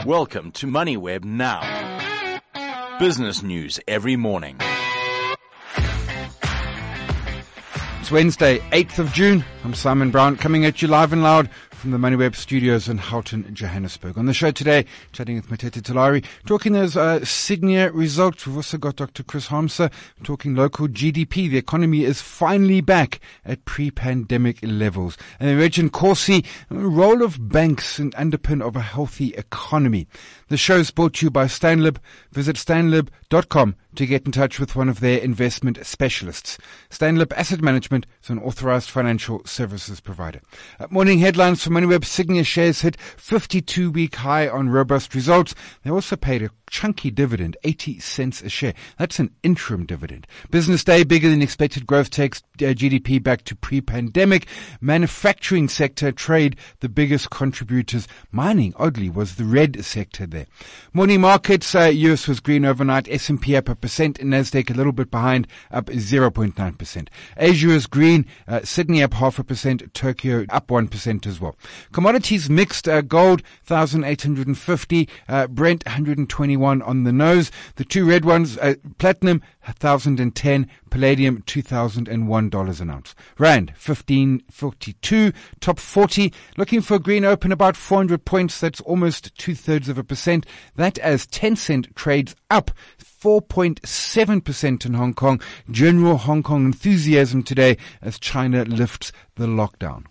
Welcome to MoneyWeb Now. Business news every morning. It's Wednesday, 8th of June. I'm Simon Brown, coming at you live and loud from the MoneyWeb studios in Houghton, Johannesburg. On the show today, chatting with Matete Tulare, talking those Signia results. We've also got Dr. Chris Harmser talking local GDP. The economy is finally back at pre-pandemic levels. And then Regin Corsi, role of banks in underpin of a healthy economy. The show is brought to you by Stanlib. Visit stanlib.com to get in touch with one of their investment specialists. Stanlib Asset Management is an authorized financial services provider. Morning headlines for MoneyWeb. Signia shares hit 52-week high on robust results. They also paid a chunky dividend, 80 cents a share. That's an interim dividend. Business day, bigger than expected growth takes GDP back to pre-pandemic. Manufacturing sector, trade, the biggest contributors. Mining, oddly, was the red sector there. Morning markets, US was green overnight. S&P up 1%, Nasdaq a little bit behind, up 0.9%. Asia was green, Sydney up 0.5%, Tokyo up 1% as well. Commodities mixed, gold 1,850, Brent 121 on the nose. The two red ones, platinum 1,010, palladium $2,001 an ounce. Rand 15.42, top 40, looking for a green open about 400 points. That's almost 2/3%. That as Tencent trades up 4.7% in Hong Kong. General Hong Kong enthusiasm today as China lifts the lockdown.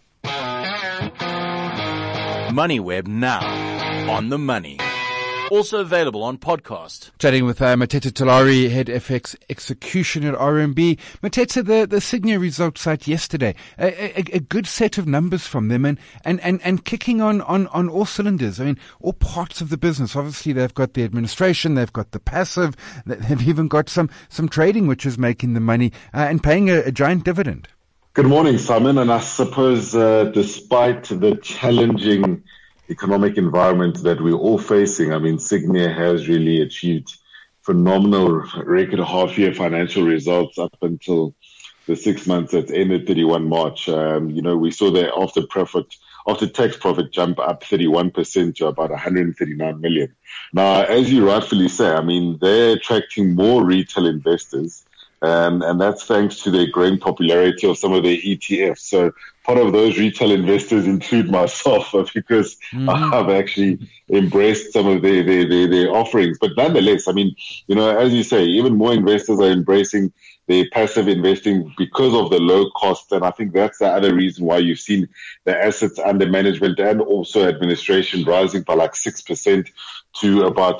MoneyWeb Now. On the money. Also available on podcast. Chatting with Matete Tulare, head FX execution at RMB. Matete, the Signia results out yesterday. A good set of numbers from them and kicking on all cylinders. I mean, all parts of the business. Obviously, they've got the administration, they've got the passive, they've even got some trading, which is making the money and paying a giant dividend. Good morning, Simon. And I suppose despite the challenging economic environment that we're all facing, I mean, Signia has really achieved phenomenal record half-year financial results up until the 6 months that ended 31 March. We saw the after-tax profit jump up 31% to about 139 million. Now, as you rightfully say, I mean, they're attracting more retail investors. And that's thanks to the growing popularity of some of their ETFs. So part of those retail investors include myself because I've actually embraced some of their offerings. But nonetheless, I mean, as you say, even more investors are embracing the passive investing because of the low cost. And I think that's the other reason why you've seen the assets under management and also administration rising by like 6% to about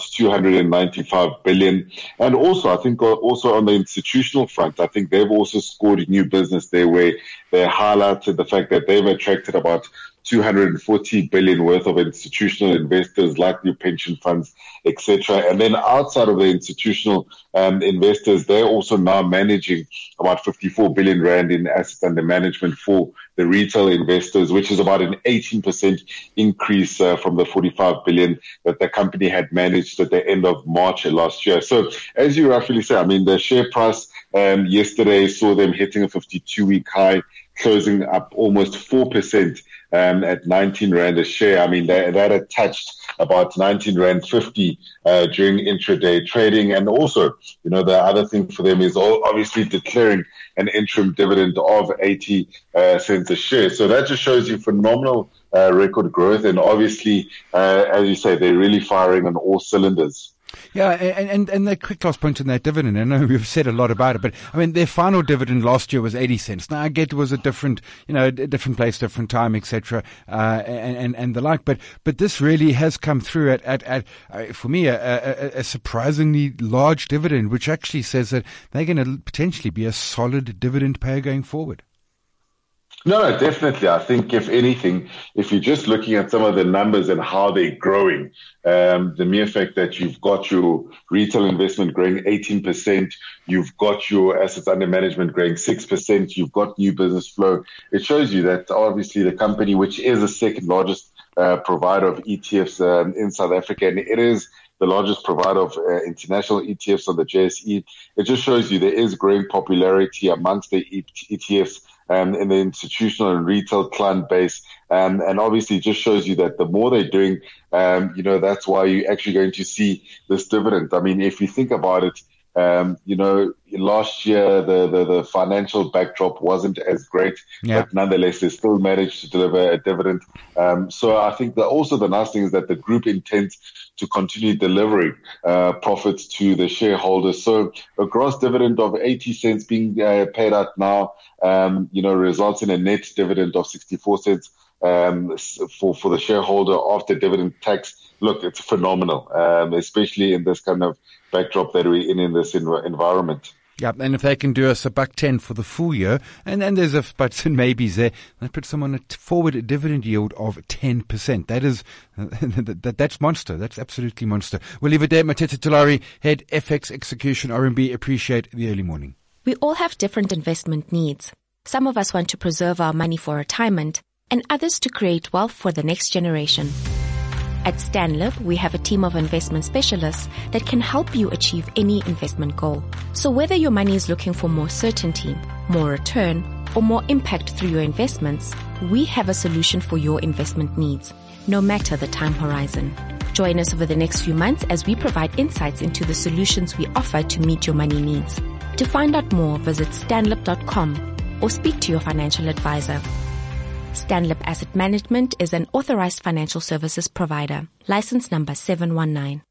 295 billion. And also, I think also on the institutional front, I think they've also scored new business there where they highlighted the fact that they've attracted about 240 billion worth of institutional investors like new pension funds, etc. And then outside of the institutional investors, they're also now managing about 54 billion rand in assets under management for the retail investors, which is about an 18% increase from the 45 billion that the company had managed at the end of March last year. So as you rightfully say, I mean, the share price yesterday saw them hitting a 52-week high, closing up almost 4% at 19 Rand a share. I mean, that had touched about 19 Rand 50 during intraday trading. And also, the other thing for them is obviously declaring an interim dividend of 80 cents a share. So that just shows you phenomenal record growth. And obviously, as you say, they're really firing on all cylinders. Yeah, and the quick last point on that dividend, I know we've said a lot about it, but I mean, their final dividend last year was 80 cents. Now, I get it was a different place, different time, etc., and the like, but this really has come through at for me, a surprisingly large dividend, which actually says that they're going to potentially be a solid dividend payer going forward. No, definitely. I think if anything, if you're just looking at some of the numbers and how they're growing, the mere fact that you've got your retail investment growing 18%, you've got your assets under management growing 6%, you've got new business flow, it shows you that obviously the company, which is the second largest provider of ETFs in South Africa, and it is the largest provider of international ETFs on the JSE, it just shows you there is growing popularity amongst the ETFs in the institutional and retail client base. And obviously it just shows you that the more they're doing, that's why you're actually going to see this dividend. I mean, if you think about it, last year the financial backdrop wasn't as great, but nonetheless they still managed to deliver a dividend. So I think that also the nice thing is that the group intends to continue delivering profits to the shareholders. So a gross dividend of 80 cents being paid out now, results in a net dividend of 64 cents for the shareholder after dividend tax. Look, it's phenomenal, especially in this kind of backdrop that we're in this environment. Yeah, and if they can do us $1.10 for the full year, and then there's a buts and maybes there, that puts them on a forward dividend yield of 10%. That is, that's monster. That's absolutely monster. We'll leave it there. Matete Tulare, Head FX Execution, RMB. Appreciate the early morning. We all have different investment needs. Some of us want to preserve our money for retirement, and others to create wealth for the next generation. At Stanlib, we have a team of investment specialists that can help you achieve any investment goal. So whether your money is looking for more certainty, more return, or more impact through your investments, we have a solution for your investment needs, no matter the time horizon. Join us over the next few months as we provide insights into the solutions we offer to meet your money needs. To find out more, visit stanlib.com or speak to your financial advisor. Stanlib Asset Management is an authorized financial services provider. License number 719.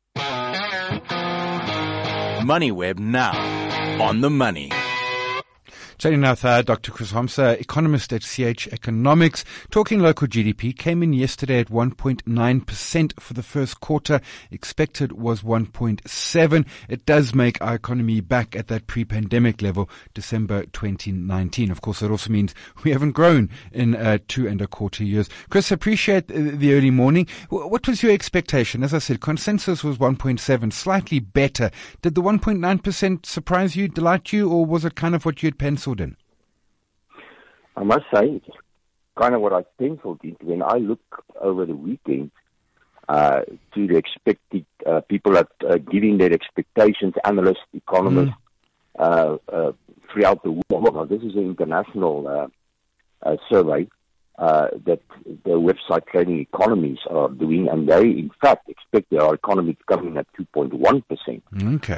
MoneyWeb now. On the money. Chatting now with Dr. Chris Homsa, economist at CH Economics. Talking local GDP came in yesterday at 1.9% for the first quarter. Expected was 1.7. It does make our economy back at that pre-pandemic level, December 2019. Of course, that also means we haven't grown in 2.25 years. Chris, appreciate the early morning. What was your expectation? As I said, consensus was 1.7, slightly better. Did the 1.9% surprise you, delight you, or was it kind of what you had penciled in? I must say, it's kind of what I penciled in. When I look over the weekend to the expected people are giving their expectations, analysts, economists throughout the world. Now, this is an international survey that the website Trading Economies are doing, and they, in fact, expect our economy to come in at 2.1%. Okay.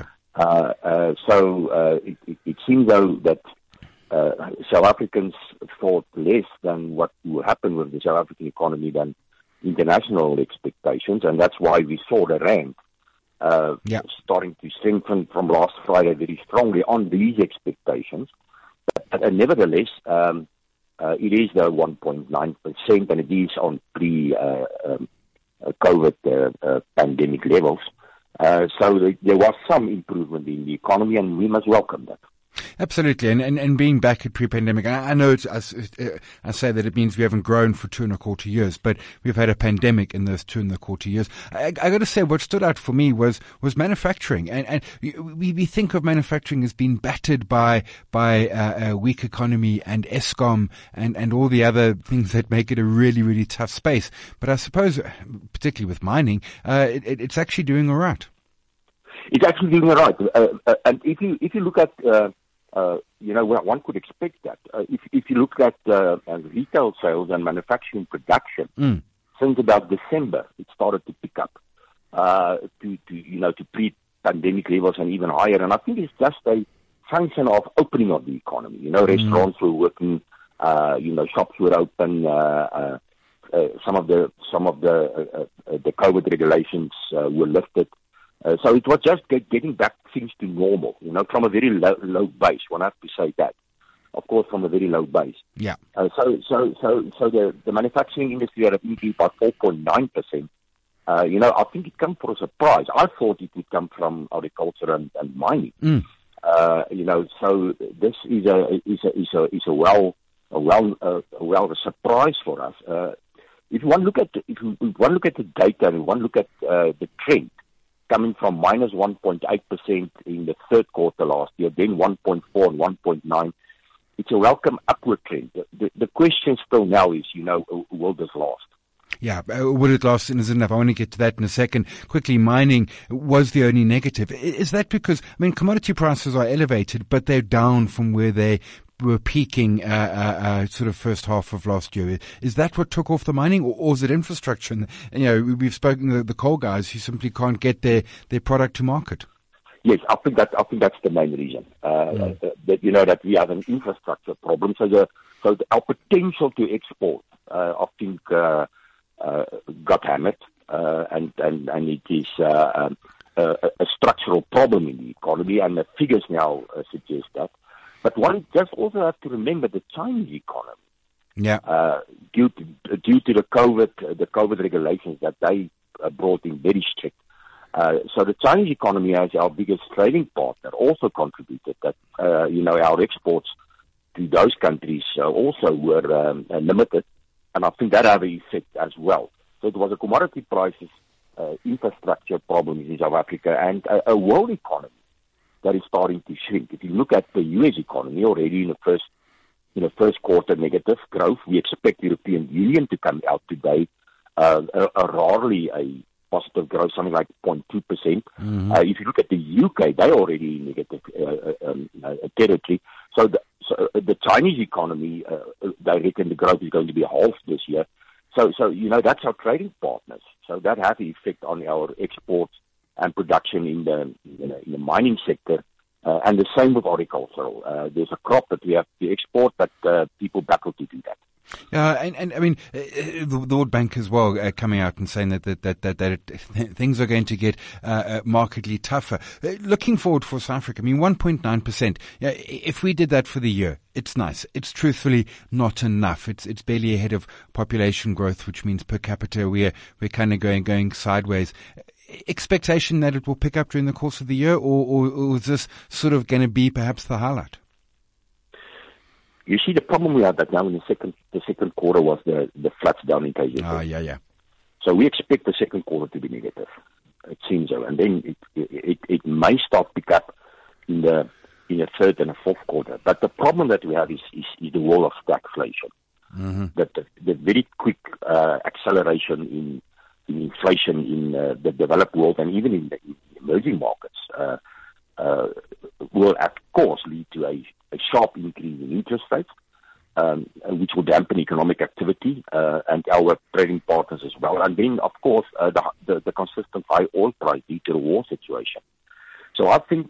So it seems, though, that South Africans thought less than what will happen with the South African economy than international expectations, and that's why we saw the rand starting to strengthen from last Friday very strongly on these expectations. But nevertheless, it is the 1.9%, and it is on pre-COVID pandemic levels. So there was some improvement in the economy, and we must welcome that. Absolutely, and being back at pre-pandemic, I know I say that it means we haven't grown for 2.25 years, but we've had a pandemic in those 2.25 years. I got to say, what stood out for me was manufacturing, and we think of manufacturing as being battered by a weak economy and Eskom and all the other things that make it a really, really tough space. But I suppose, particularly with mining, it's actually doing all right. It's actually doing all right, and if you look at one could expect that. If you look at retail sales and manufacturing production, since about December, it started to pick up to pre-pandemic levels and even higher. And I think it's just a function of opening of the economy. Restaurants were working, shops were open. Some of the COVID regulations were lifted. So it was just getting back things to normal, from a very low base. One has to say that, of course, from a very low base. Yeah. So the manufacturing industry had increased by 4.9%. I think it came for a surprise. I thought it would come from agriculture and mining. So this is a surprise for us. If one look at the data and one look at the trend, coming from minus 1.8% in the third quarter last year, then 1.4 and 1.9. It's a welcome upward trend. The question still now is, will this last? Yeah, will it last and is it enough? I want to get to that in a second. Quickly, mining was the only negative. Is that because, commodity prices are elevated, but they're down from where they were peaking sort of first half of last year. Is that what took off the mining, or is it infrastructure? And we've spoken to the coal guys who simply can't get their product to market. Yes, I think that's the main reason. That we have an infrastructure problem. So our potential to export, I think, got hammered, and it is a structural problem in the economy, and the figures now suggest that. But one just also have to remember the Chinese economy. Yeah. Due to the COVID regulations that they brought in very strict. So the Chinese economy, as our biggest trading partner, also contributed that, our exports to those countries also were limited. And I think that had an effect as well. So it was a commodity prices, infrastructure problems in South Africa, and a world economy that is starting to shrink. If you look at the U.S. economy already in the first quarter negative growth, we expect the European Union to come out today rarely a positive growth, something like 0.2%. Mm-hmm. If you look at the UK, they're already in negative territory. So the Chinese economy, they reckon the growth is going to be half this year. So that's our trading partners. So that has an effect on our exports and production in the mining sector, and the same with horticultural. There's a crop that we have to export, but people battle to do that. Yeah, and I mean, the World Bank as well coming out and saying that things are going to get markedly tougher. Looking forward for South Africa, I mean, 1.9%. Yeah, if we did that for the year, it's nice. It's truthfully not enough. It's barely ahead of population growth, which means per capita we're kind of going sideways. Expectation that it will pick up during the course of the year, or is this sort of going to be perhaps the highlight? You see, the problem we had that now in the second quarter was the floods down in KZN. Oh, yeah. So we expect the second quarter to be negative. It seems so, and then it may start pick up in the third and the fourth quarter. But the problem that we have is the wall of stagflation. Mm-hmm. The very quick acceleration in inflation in the developed world and even in the emerging markets will, of course, lead to a sharp increase in interest rates, which will dampen economic activity and our trading partners as well. And then, of course, the consistent high oil price due to the war situation. So I think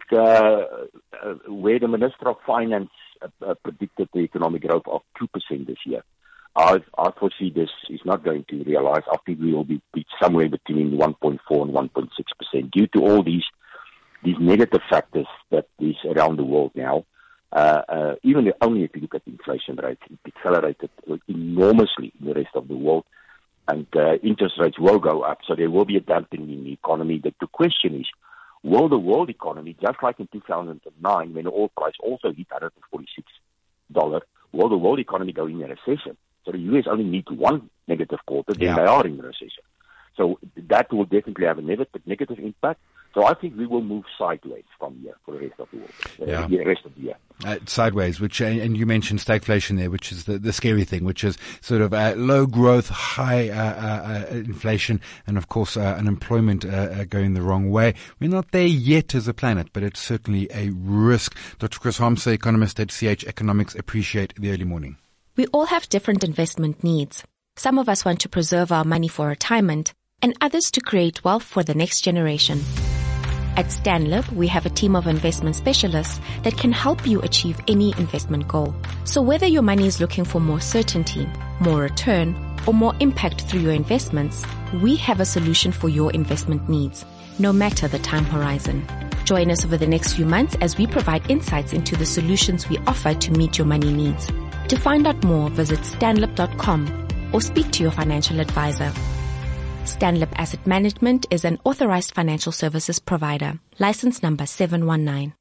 where the Minister of Finance predicted the economic growth of 2% this year, I foresee this is not going to realize. I think we will be somewhere between 1.4 and 1.6% due to all these negative factors that is around the world now. Even only if you look at the inflation rate, it accelerated enormously in the rest of the world, and interest rates will go up, so there will be a dampening in the economy. The question is, will the world economy, just like in 2009, when the oil price also hit $146, will the world economy go in a recession? So the U.S. only needs one negative quarter, then they are in a recession. So that will definitely have a negative impact. So I think we will move sideways from here for the rest of the world, the rest of the year. Sideways, which, and you mentioned stagflation there, which is the scary thing, which is sort of low growth, high inflation, and of course unemployment going the wrong way. We're not there yet as a planet, but it's certainly a risk. Dr. Chris Harmse, economist at CH Economics, appreciate the early morning. We all have different investment needs. Some of us want to preserve our money for retirement, and others to create wealth for the next generation. At StanLib, we have a team of investment specialists that can help you achieve any investment goal. So whether your money is looking for more certainty, more return, or more impact through your investments, we have a solution for your investment needs, no matter the time horizon. Join us over the next few months as we provide insights into the solutions we offer to meet your money needs. To find out more, visit stanlib.com or speak to your financial advisor. StanLib Asset Management is an authorized financial services provider. License number 719.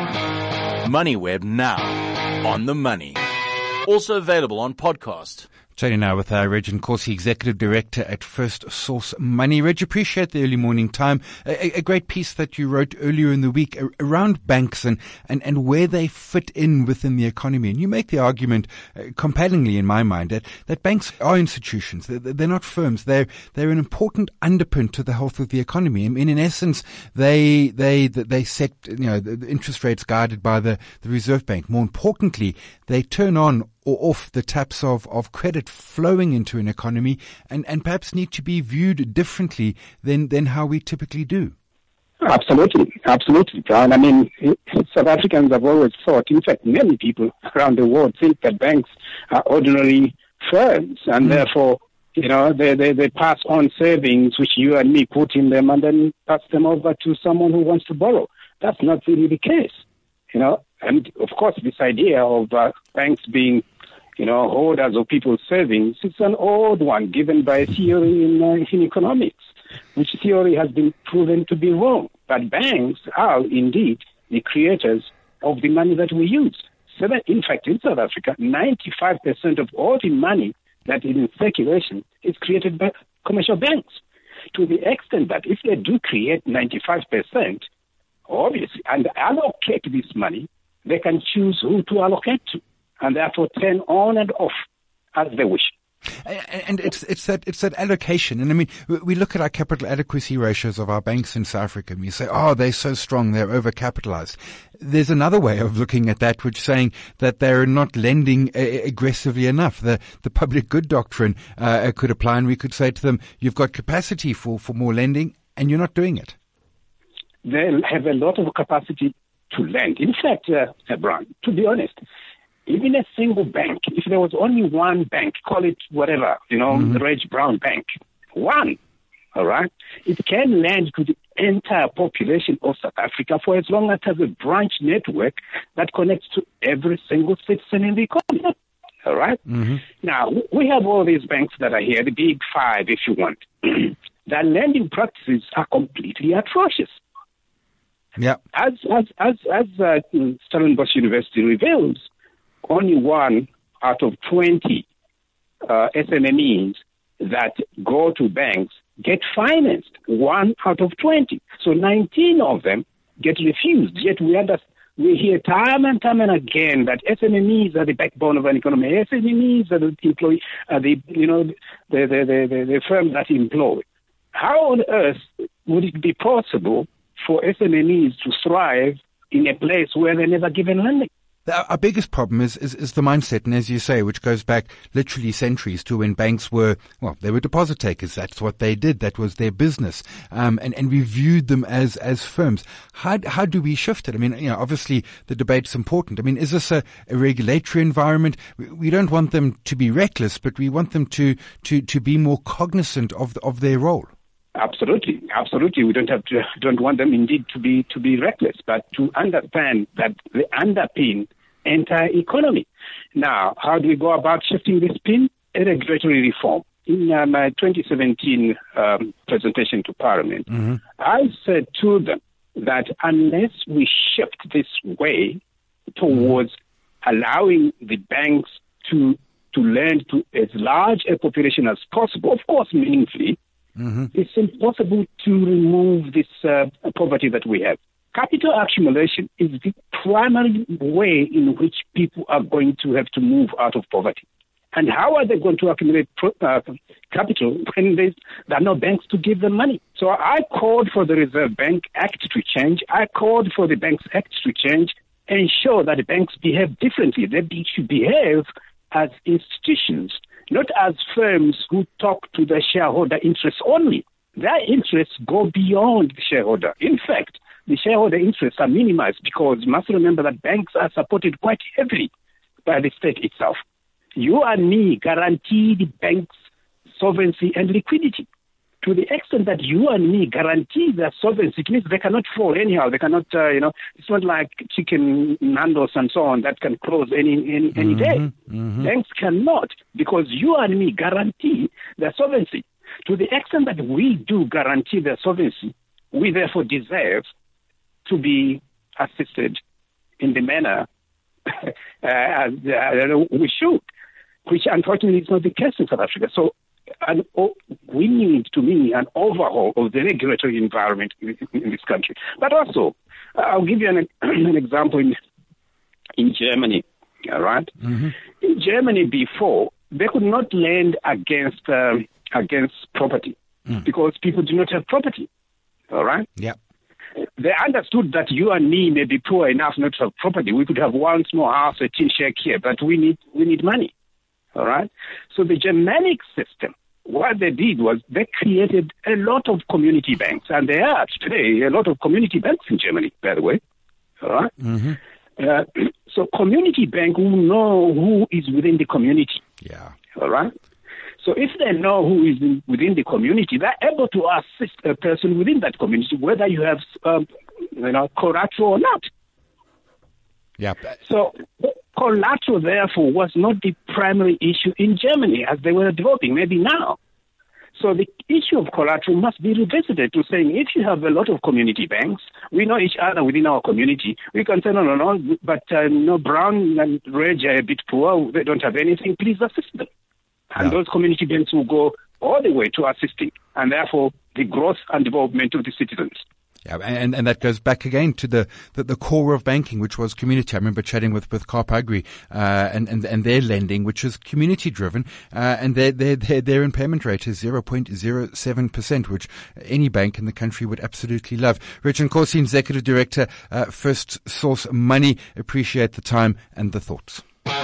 MoneyWeb now. On the money. Also available on podcast. Chatting now with Reg Nkosi, Executive Director at First Source Money. Reg, appreciate the early morning time. A great piece that you wrote earlier in the week around banks and where they fit in within the economy. And you make the argument, compellingly in my mind, that banks are institutions. They're not firms. They're an important underpin to the health of the economy. I mean, in essence, they set, the interest rates guided by the Reserve Bank. More importantly, they turn on or off the taps of credit flowing into an economy and perhaps need to be viewed differently than how we typically do. Absolutely, Brian. I mean, South Africans have always thought, in fact, many people around the world think that banks are ordinary firms and therefore, they pass on savings which you and me put in them and then pass them over to someone who wants to borrow. That's not really the case, And of course, this idea of banks being, holders of people's savings, it's an old one given by a theory in economics, which theory has been proven to be wrong. But banks are indeed the creators of the money that we use. So that, in fact, in South Africa, 95% of all the money that is in circulation is created by commercial banks. To the extent that if they do create 95%, obviously, and allocate this money, they can choose who to allocate to, and therefore turn on and off as they wish. And it's that allocation. And I mean, we look at our capital adequacy ratios of our banks in South Africa and we say, they're so strong, they're overcapitalized. There's another way of looking at that, which saying that they're not lending aggressively enough. The public good doctrine could apply, and we could say to them, you've got capacity for more lending and you're not doing it. They have a lot of capacity to lend. In fact, Brian, to be honest, even a single bank, if there was only one bank, call it whatever, the Reg Brown Bank, one, all right, it can lend to the entire population of South Africa for as long as it has a branch network that connects to every single citizen in the economy, all right? Mm-hmm. Now, we have all these banks that are here, the big five, if you want. Their lending practices are completely atrocious. Yeah. As Stellenbosch University reveals, only 1 out of 20 SMMEs that go to banks get financed. 1 out of 20. So 19 of them get refused. Yet we hear time and time and again that SMMEs are the backbone of an economy. SMMEs are the firms that employ. How on earth would it be possible for SMMEs to thrive in a place where they're never given lending? Our biggest problem is the mindset, and as you say, which goes back literally centuries to when banks were, they were deposit takers. That's what they did. That was their business. And we viewed them as firms. How do we shift it? I mean, obviously the debate's important. I mean, is this a regulatory environment? We don't want them to be reckless, but we want them to be more cognizant of their role. Absolutely. We don't want them indeed to be reckless, but to understand that they underpin entire economy. Now, how do we go about shifting this pin? A regulatory reform. In my 2017 presentation to Parliament, I said to them that unless we shift this way towards allowing the banks to lend to as large a population as possible, of course meaningfully, it's impossible to remove this poverty that we have. Capital accumulation is the primary way in which people are going to have to move out of poverty. And how are they going to accumulate capital when there are no banks to give them money? So I called for the Reserve Bank Act to change. I called for the Banks Act to change, ensure that the banks behave differently. They should behave as institutions, not as firms who talk to the shareholder interests only. Their interests go beyond the shareholder. In fact, the shareholder interests are minimized because you must remember that banks are supported quite heavily by the state itself. You and me guarantee the bank's solvency and liquidity. To the extent that you and me guarantee their solvency, it means they cannot fall anyhow. They cannot, it's not like chicken Nando's and so on that can close any day. Banks cannot, because you and me guarantee their solvency. To the extent that we do guarantee their solvency, we therefore deserve to be assisted in the manner as we should. which unfortunately is not the case in South Africa. So we need, to me, an overhaul of the regulatory environment in this country. But also, I'll give you an example in Germany, all right? Mm-hmm. In Germany before, they could not lend against property because people do not have property, all right? Yeah. They understood that you and me may be poor enough not to have property. We could have one small house, a tin shack here, but we need money, all right? So the Germanic system, what they did was they created a lot of community banks, and there are today a lot of community banks in Germany, by the way, all right? Mm-hmm. So community bank will know who is within the community. Yeah. All right. So if they know who is within the community, they're able to assist a person within that community, whether you have, collateral or not. Yeah. So collateral, therefore, was not the primary issue in Germany as they were developing, maybe now. So the issue of collateral must be revisited to saying if you have a lot of community banks, we know each other within our community, we can say, no, but Brown and Reg are a bit poor, they don't have anything, please assist them. And those community banks will go all the way to assisting, and therefore the growth and development of the citizens. Yeah, and that goes back again to the core of banking, which was community. I remember chatting with Karp Agri, and their lending, which is community driven, and their impairment rate is 0.07%, which any bank in the country would absolutely love. Richard Nkosi, Executive Director, First Source Money. Appreciate the time and the thoughts.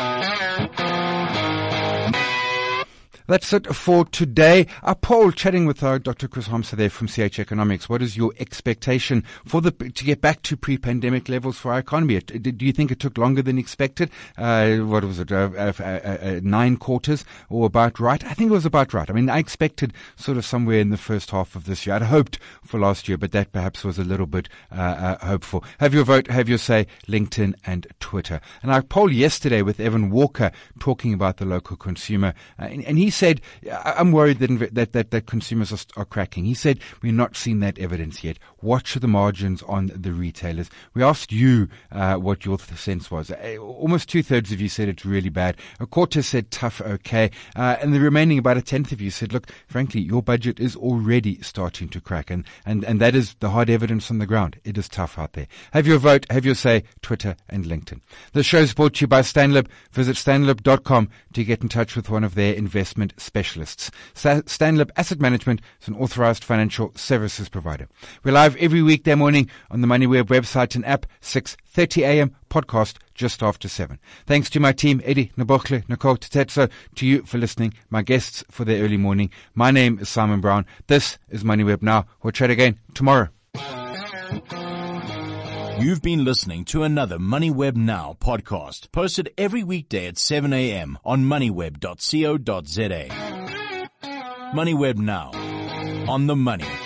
That's it for today. Our poll, chatting with Dr. Chris Homsa there from CH Economics. What is your expectation to get back to pre-pandemic levels for our economy? Do you think it took longer than expected? What was it? 9 quarters or about right? I think it was about right. I mean, I expected sort of somewhere in the first half of this year. I'd hoped for last year, but that perhaps was a little bit hopeful. Have your vote, have your say, LinkedIn and Twitter. And our poll yesterday with Evan Walker talking about the local consumer, and he said, I'm worried that consumers are cracking. He said, we're not seeing that evidence yet. Watch the margins on the retailers. We asked you what your sense was. Almost 2/3 of you said it's really bad. A quarter said tough, okay. And the remaining, about 1/10 of you said, look, frankly, your budget is already starting to crack. And that is the hard evidence on the ground. It is tough out there. Have your vote, have your say, Twitter and LinkedIn. The show is brought to you by Stanlib. Visit stanlib.com to get in touch with one of their investment specialists. Stanlib Asset Management is an authorized financial services provider. We're live every weekday morning on the MoneyWeb website and app, 6:30 a.m. podcast just after 7. Thanks to my team, Eddie, Nabokle, Nicole Tetetso, to you for listening, my guests for their early morning. My name is Simon Brown. This is MoneyWeb Now. We'll chat again tomorrow. You've been listening to another MoneyWeb Now podcast, posted every weekday at 7 a.m. on moneyweb.co.za. MoneyWeb Now, on the money.